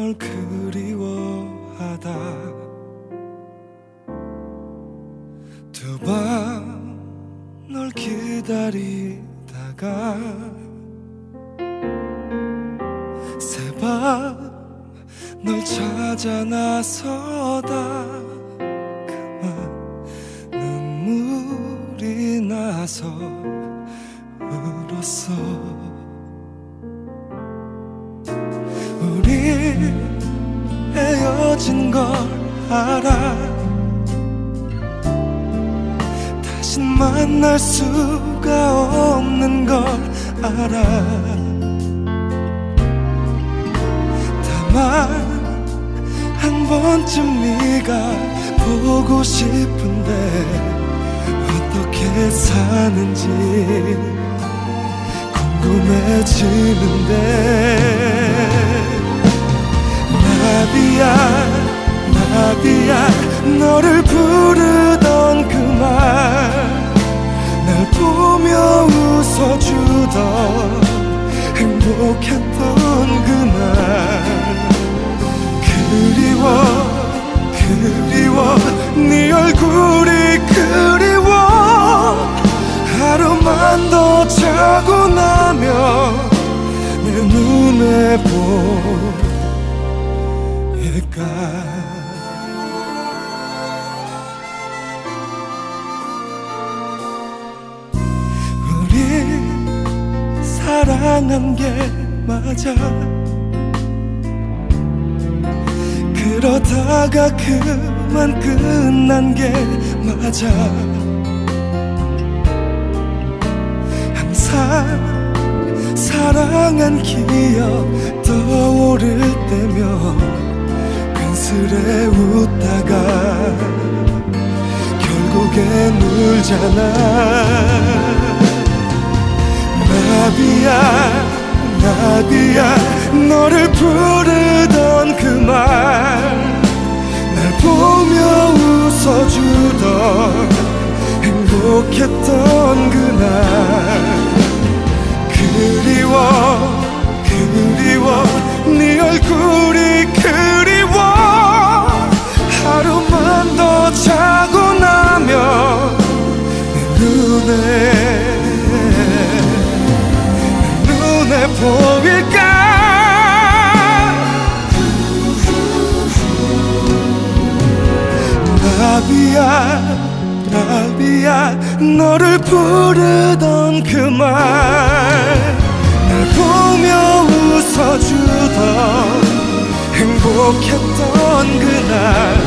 널 그리워하다 두 번 널 기다리다가 새 밤 널 찾아 나서다 그만 눈물이 나서 울었어. 우리 헤어진 걸 알아. 다신 만날 수가 없는 걸 알아. 다만 한 번쯤 네가 보고 싶은데 어떻게 사는지 궁금해지는데 나비야 나비야 너를 부르던 그 말 날 보며 웃어주던 행복했던 그날 그리워 네 얼굴이 그리워. 하루만 더 자고 나면 내 눈에 보일까. 우리 사랑한 게 맞아. 그러다가 그만 끝난 게 맞아. 항상 사랑한 기억 떠오를 때면 근슬에 웃다가 결국엔 울잖아. 나비야 나비야 너를 부르던 그 말 날 보며 웃어주던 행복했던 그날 그리워 네 얼굴이 그리워. 하루만 더 자고 나면 내 눈에 보일까. 나비야 너를 부르던 그 말 날 보며 웃어주던 행복했던 그날